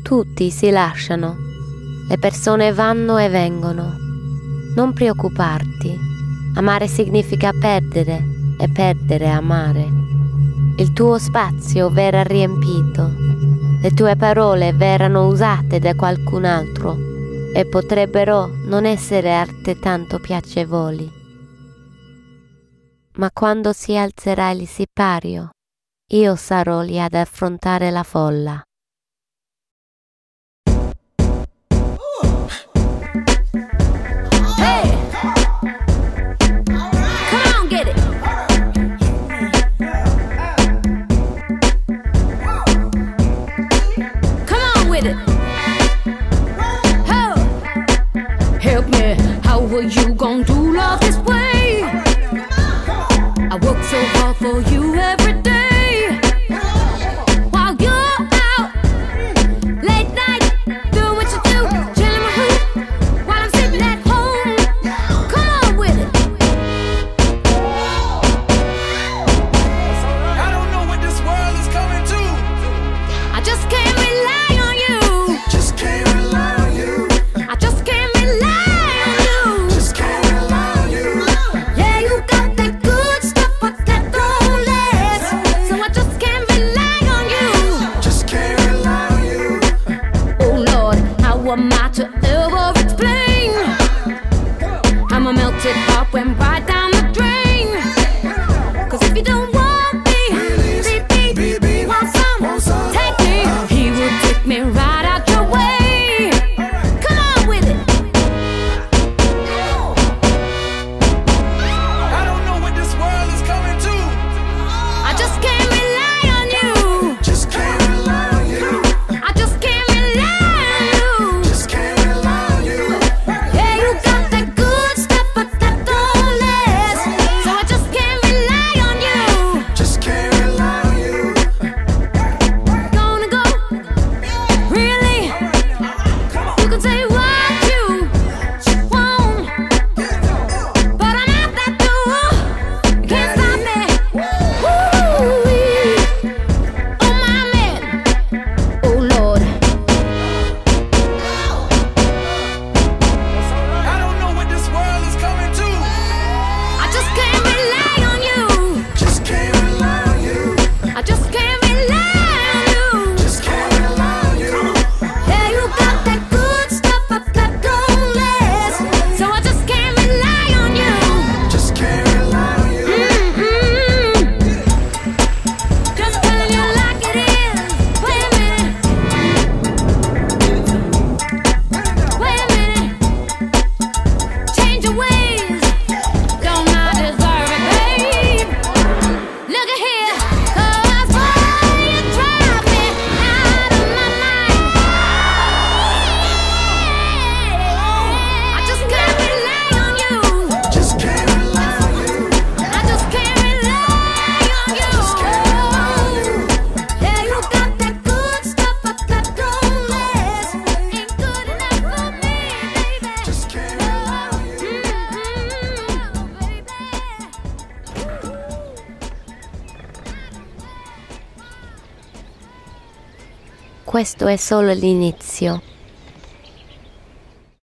Tutti si lasciano, le persone vanno e vengono. Non preoccuparti, amare significa perdere e perdere amare. Il tuo spazio verrà riempito, le tue parole verranno usate da qualcun altro e potrebbero non essere altrettanto piacevoli. Ma quando si alzerà il sipario, io sarò lì ad affrontare la folla. How are you gonna do love this way? I work so hard for you every day, while you're out late night doing what you do, chilling my hoop while I'm sitting at home. Come on with it. I don't know what this world is coming to. I just can't rely on you. Just can't rely on you. I just can't rely. To ever explain how my melted heart went right down the drain. 'Cause if you don't want me, baby, want some, take me. He will take me right out your way. Come on with it. I don't know what this world is coming to. I just can't rely on you. Just can't rely on you. I just can't rely on you. Just can't rely on you. Yeah, you got that good stuff, but that don't last. So I just can't rely on you. Just can't rely on you. Gonna go, really? You can say what you want, but I'm out that door. You can't stop me. Woo-wee. Oh my man, oh Lord. I don't know what this world is coming to. I just can't rely on you. Just can't rely on you. I just can't rely on you. Just can't rely on you. Yeah, you got that good stuff, but that don't last. So I just can't rely on you. Just can't rely on you. Just telling you like it is. Wait a minute. Wait a minute. Change your ways. Don't I deserve it, babe? Look at here. 'Cause boy, you drive me out of my mind. I just can't rely on you. Just can't rely on you. I just can't rely on you. Yeah, you got that good stuff, but that don't last. Ain't good enough for me, baby. Just can't rely on you. Baby. Questo è solo l'inizio.